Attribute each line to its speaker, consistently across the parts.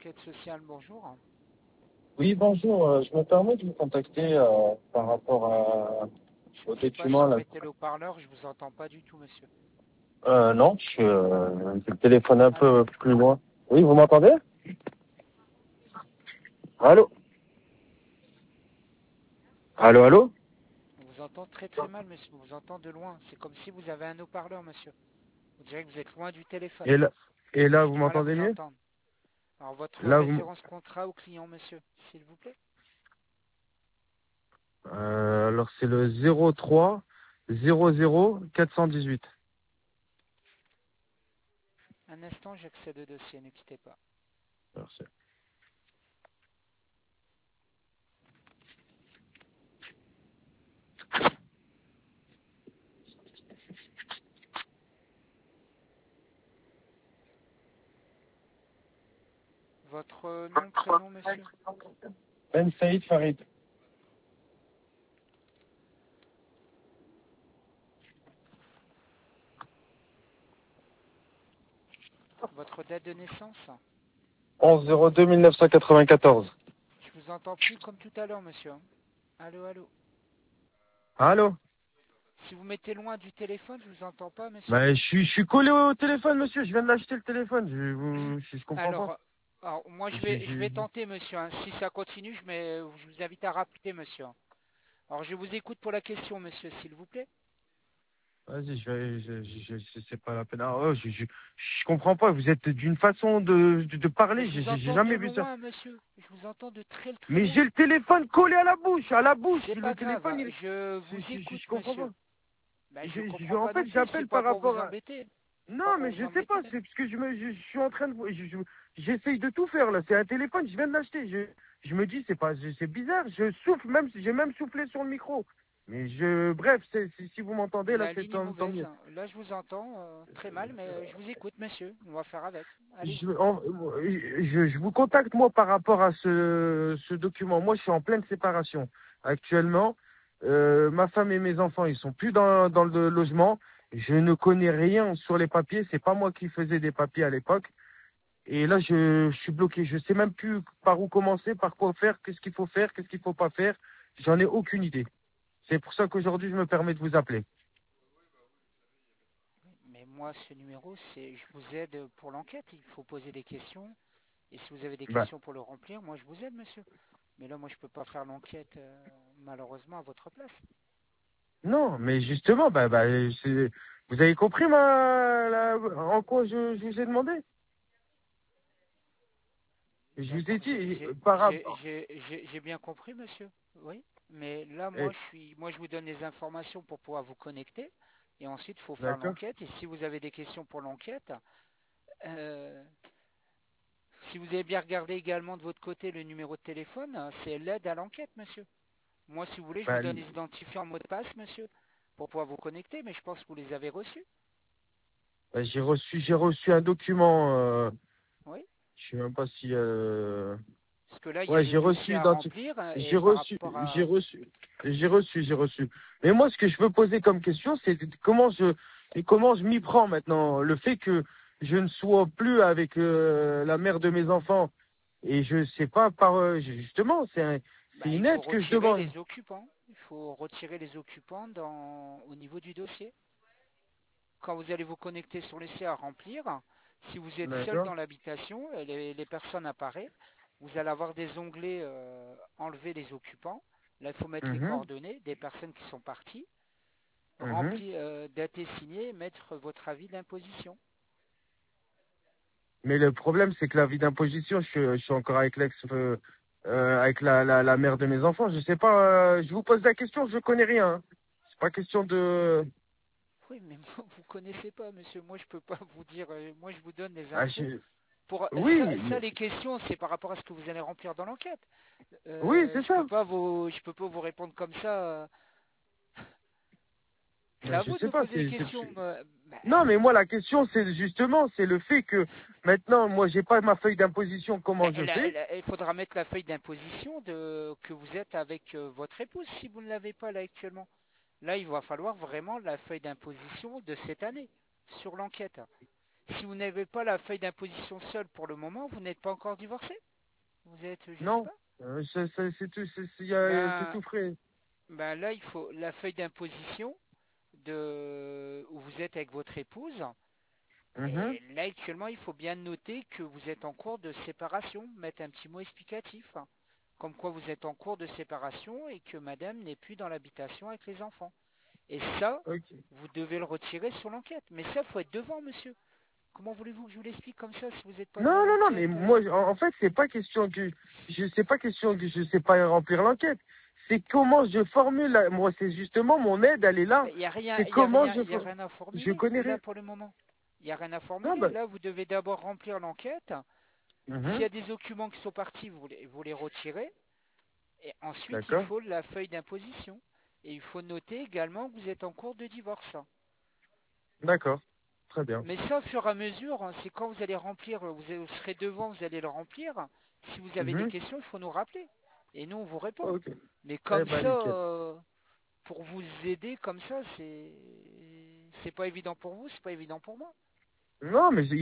Speaker 1: enquête sociale, bonjour.
Speaker 2: Oui, bonjour. Je me permets de vous contacter par rapport
Speaker 1: Je
Speaker 2: au
Speaker 1: ne sais pas
Speaker 2: document
Speaker 1: si vous
Speaker 2: là.
Speaker 1: mettez le haut-parleur, je vous entends pas du tout, monsieur.
Speaker 2: Non, j'ai le téléphone un
Speaker 1: Allô?
Speaker 2: peu plus loin. Oui, vous m'entendez? Allô? Allô, allô?
Speaker 1: On vous entend très très mal, monsieur. On vous entend de loin. C'est comme si vous avez un haut-parleur, monsieur. On dirait que vous êtes loin du téléphone.
Speaker 2: Et là, et là,
Speaker 1: J'ai
Speaker 2: vous
Speaker 1: du mal à
Speaker 2: m'entendez
Speaker 1: vous
Speaker 2: mieux?
Speaker 1: entendre. Alors, votre
Speaker 2: Là, vous...
Speaker 1: référence contrat au client, monsieur, s'il vous plaît.
Speaker 2: Alors, c'est le 03 00 418.
Speaker 1: Un instant, j'accède au dossier, ne quittez pas.
Speaker 2: Merci.
Speaker 1: Votre nom, prénom, monsieur?
Speaker 2: Ben Saïd Farid.
Speaker 1: Votre date de naissance?
Speaker 2: 11 02 1994.
Speaker 1: Je vous entends plus comme tout à l'heure, monsieur. Allô, allô.
Speaker 2: Allô?
Speaker 1: Si vous mettez loin du téléphone, je vous entends pas, monsieur.
Speaker 2: Bah, je suis collé au téléphone, monsieur. Je viens de l'acheter le téléphone. Je comprends pas.
Speaker 1: Alors, moi
Speaker 2: Je-
Speaker 1: je vais
Speaker 2: je-
Speaker 1: tenter, monsieur, hein. Si ça continue, je vous invite à rappeler, monsieur. Alors je vous écoute pour la question, monsieur, s'il vous plaît.
Speaker 2: Vas-y, c'est pas la peine. Ah, oh, je comprends pas. Vous êtes d'une façon de
Speaker 1: Mais
Speaker 2: parler.
Speaker 1: je vous
Speaker 2: J'ai
Speaker 1: entends de
Speaker 2: jamais vu ça.
Speaker 1: loin, monsieur. Je vous entends de très très
Speaker 2: Mais
Speaker 1: loin.
Speaker 2: j'ai le téléphone collé à la bouche, à la bouche.
Speaker 1: C'est pas
Speaker 2: Le téléphone,
Speaker 1: grave,
Speaker 2: il est.
Speaker 1: je vous écoute,
Speaker 2: Je comprends
Speaker 1: monsieur.
Speaker 2: pas.
Speaker 1: Ben, je comprends
Speaker 2: En
Speaker 1: pas non
Speaker 2: fait,
Speaker 1: plus, c'est
Speaker 2: j'appelle
Speaker 1: pas
Speaker 2: par
Speaker 1: pour
Speaker 2: rapport
Speaker 1: vous
Speaker 2: à.
Speaker 1: embêter. Pas
Speaker 2: Non,
Speaker 1: pour
Speaker 2: mais
Speaker 1: vous
Speaker 2: je sais
Speaker 1: embêter.
Speaker 2: pas. C'est parce que je suis en train de. J'essaye de tout faire là. C'est un téléphone. Je viens de l'acheter. Je me dis, c'est bizarre. Je souffle même. J'ai même soufflé sur le micro. Mais bref, si vous m'entendez là,
Speaker 1: La
Speaker 2: c'est
Speaker 1: ligne est
Speaker 2: tant
Speaker 1: mauvaise.
Speaker 2: mieux.
Speaker 1: Là, je vous entends très mal, mais je vous écoute, monsieur. On va faire avec.
Speaker 2: Je,
Speaker 1: Allez-y.
Speaker 2: en- je vous contacte moi par rapport à ce document. Moi, je suis en pleine séparation actuellement. Ma femme et mes enfants, ils sont plus dans le logement. Je ne connais rien sur les papiers. C'est pas moi qui faisais des papiers à l'époque. Et là, je suis bloqué. Je sais même plus par où commencer, par quoi faire, qu'est-ce qu'il faut faire, qu'est-ce qu'il faut pas faire. J'en ai aucune idée. C'est pour ça qu'aujourd'hui, je me permets de vous appeler.
Speaker 1: Mais moi, ce numéro, je vous aide pour l'enquête. Il faut poser des questions. Et si vous avez des
Speaker 2: Bah,
Speaker 1: questions pour le remplir, moi je vous aide, monsieur. Mais là, moi, je peux pas faire l'enquête, malheureusement, à votre place.
Speaker 2: non, mais justement, vous avez compris en quoi je vous ai demandé? Je vous ai
Speaker 1: D'accord,
Speaker 2: dit, par rapport.
Speaker 1: j'ai bien compris, monsieur. Oui. Mais là,
Speaker 2: Eh,
Speaker 1: moi, je vous donne les informations pour pouvoir vous connecter. Et ensuite, il faut faire
Speaker 2: d'accord.
Speaker 1: l'enquête. Et si vous avez des questions pour l'enquête, euh, si vous avez bien regardé également de votre côté le numéro de téléphone, c'est l'aide à l'enquête, monsieur. Moi, si vous voulez, je vous
Speaker 2: Bah,
Speaker 1: donne les identifiants en mot de passe, monsieur, pour pouvoir vous connecter. Mais je pense que vous les avez reçus.
Speaker 2: j'ai reçu un document.
Speaker 1: Oui.
Speaker 2: Je sais même pas si.
Speaker 1: Parce que là, il y a
Speaker 2: Ouais,
Speaker 1: des
Speaker 2: j'ai
Speaker 1: dossiers
Speaker 2: reçu.
Speaker 1: à remplir et
Speaker 2: J'ai
Speaker 1: par
Speaker 2: reçu.
Speaker 1: rapport
Speaker 2: J'ai
Speaker 1: à...
Speaker 2: reçu. J'ai reçu. Mais moi, ce que je veux poser comme question, c'est comment je m'y prends maintenant. Le fait que je ne sois plus avec la mère de mes enfants et je sais pas justement, c'est
Speaker 1: Il
Speaker 2: une
Speaker 1: faut
Speaker 2: aide que je
Speaker 1: retirer
Speaker 2: demande.
Speaker 1: les occupants. Il faut retirer les occupants au niveau du dossier. Quand vous allez vous connecter sur l'essai à remplir, si vous êtes seul
Speaker 2: D'accord.
Speaker 1: dans l'habitation, les personnes apparaissent, vous allez avoir des onglets enlever les occupants. Là, il faut mettre les
Speaker 2: Mhm,
Speaker 1: coordonnées des personnes qui sont parties,
Speaker 2: mhm.
Speaker 1: remplir, dater, signer, mettre votre avis d'imposition.
Speaker 2: Mais le problème, c'est que la vie d'imposition, je suis encore avec avec la mère de mes enfants. Je sais pas, je vous pose la question, je connais rien, hein. C'est pas question de.
Speaker 1: Oui, mais moi, vous connaissez pas, monsieur. Moi, je peux pas vous dire. Moi, je vous donne les
Speaker 2: Ah,
Speaker 1: infos. Pour
Speaker 2: oui,
Speaker 1: les questions, c'est par rapport à ce que vous allez remplir dans l'enquête.
Speaker 2: oui, c'est ça.
Speaker 1: Je peux pas vous répondre comme ça. C'est
Speaker 2: Ben,
Speaker 1: à
Speaker 2: je
Speaker 1: vous de
Speaker 2: sais
Speaker 1: me
Speaker 2: pas.
Speaker 1: poser des questions.
Speaker 2: Non, mais moi, la question, c'est le fait que maintenant, moi, j'ai pas ma feuille d'imposition. Comment je fais?
Speaker 1: Il faudra mettre la feuille d'imposition que vous êtes avec votre épouse si vous ne l'avez pas là actuellement. Là, il va falloir vraiment la feuille d'imposition de cette année sur l'enquête. Si vous n'avez pas la feuille d'imposition seule pour le moment, vous n'êtes pas encore divorcé? Vous êtes, je sais
Speaker 2: Non,
Speaker 1: pas.
Speaker 2: c'est tout, c'est
Speaker 1: Ben,
Speaker 2: tout frais.
Speaker 1: ben là, il faut la feuille d'imposition où vous êtes avec votre épouse.
Speaker 2: Mhm.
Speaker 1: Et là, actuellement, il faut bien noter que vous êtes en cours de séparation. Mettre un petit mot explicatif, hein. Comme quoi vous êtes en cours de séparation et que madame n'est plus dans l'habitation avec les enfants. Et ça,
Speaker 2: Ok.
Speaker 1: vous devez le retirer sur l'enquête. Mais ça, faut être devant, monsieur. Comment voulez-vous que je vous l'explique comme ça si vous n'êtes pas
Speaker 2: Non,
Speaker 1: devant
Speaker 2: non, non, mais
Speaker 1: l'enquête?
Speaker 2: moi, en fait, c'est pas question que c'est pas question que je sais pas remplir l'enquête. C'est comment je formule. Moi, c'est justement mon aide, elle est là.
Speaker 1: Il n'y a rien,
Speaker 2: C'est comment
Speaker 1: y a rien à
Speaker 2: je
Speaker 1: formuler,
Speaker 2: connais
Speaker 1: là,
Speaker 2: rien.
Speaker 1: pour le moment. Il n'y a rien à
Speaker 2: Non,
Speaker 1: formuler.
Speaker 2: bah,
Speaker 1: Là, vous devez d'abord remplir l'enquête. S'il y
Speaker 2: mhm.
Speaker 1: a des documents qui sont partis, vous les retirez. Et ensuite, il
Speaker 2: D'accord,
Speaker 1: faut la feuille d'imposition. Et il faut noter également que vous êtes en cours de divorce.
Speaker 2: d'accord, très bien.
Speaker 1: Mais ça, au fur et à mesure, hein, c'est quand vous allez remplir, vous serez devant, vous allez le remplir. Si vous avez des
Speaker 2: Mhm.
Speaker 1: questions, il faut nous rappeler. Et nous, on vous répond.
Speaker 2: Ok.
Speaker 1: Mais
Speaker 2: Eh
Speaker 1: comme
Speaker 2: ben,
Speaker 1: ça,
Speaker 2: nickel.
Speaker 1: pour vous aider comme ça, c'est pas évident pour vous, c'est pas évident pour moi.
Speaker 2: Non, mais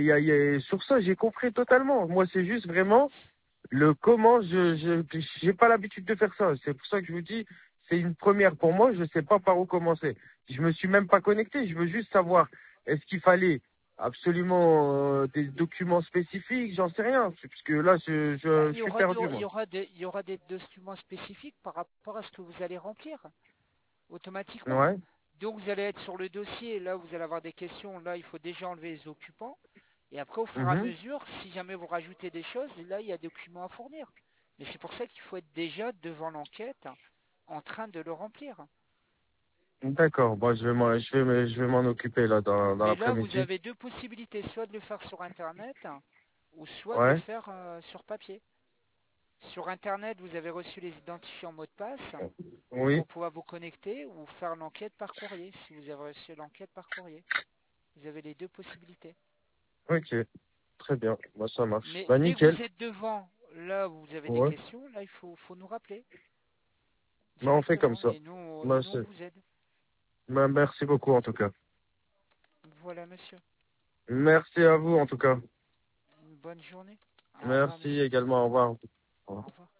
Speaker 2: sur ça, j'ai compris totalement. Moi, c'est juste vraiment le comment j'ai pas l'habitude de faire ça. C'est pour ça que je vous dis, c'est une première pour moi. Je sais pas par où commencer. Je me suis même pas connecté. Je veux juste savoir est-ce qu'il fallait absolument des documents spécifiques. J'en sais rien. Parce que là,
Speaker 1: Bah,
Speaker 2: je suis perdu, moi.
Speaker 1: il y aura des documents spécifiques par rapport à ce que vous allez remplir automatiquement.
Speaker 2: Ouais.
Speaker 1: Donc vous allez être sur le dossier, là vous allez avoir des questions, là il faut déjà enlever les occupants. Et après au fur et à
Speaker 2: Mhm.
Speaker 1: mesure, si jamais vous rajoutez des choses, là il y a des documents à fournir. Mais c'est pour ça qu'il faut être déjà devant l'enquête en train de le remplir.
Speaker 2: D'accord. Bon, je vais m'en occuper là dans
Speaker 1: Mais là vous
Speaker 2: l'après-midi.
Speaker 1: avez deux possibilités, soit de le faire sur Internet ou soit de le
Speaker 2: Ouais.
Speaker 1: faire sur papier. Sur Internet, vous avez reçu les identifiants mots de passe
Speaker 2: Oui.
Speaker 1: pour pouvoir vous connecter ou faire l'enquête par courrier. Si vous avez reçu l'enquête par courrier, vous avez les deux possibilités.
Speaker 2: Ok. Très bien. Moi, ça marche.
Speaker 1: Mais
Speaker 2: Bah,
Speaker 1: dès que
Speaker 2: nickel.
Speaker 1: vous êtes devant, là où vous avez des
Speaker 2: Ouais.
Speaker 1: questions, là faut nous rappeler
Speaker 2: Bah, on fait comme
Speaker 1: directement
Speaker 2: ça.
Speaker 1: et
Speaker 2: Bah,
Speaker 1: nous on vous aide.
Speaker 2: bah, merci beaucoup, en tout cas.
Speaker 1: Voilà monsieur.
Speaker 2: Merci à vous, en tout cas.
Speaker 1: Une bonne journée. Au revoir
Speaker 2: Merci
Speaker 1: monsieur.
Speaker 2: également. Au revoir. Au
Speaker 1: Au
Speaker 2: revoir.
Speaker 1: revoir.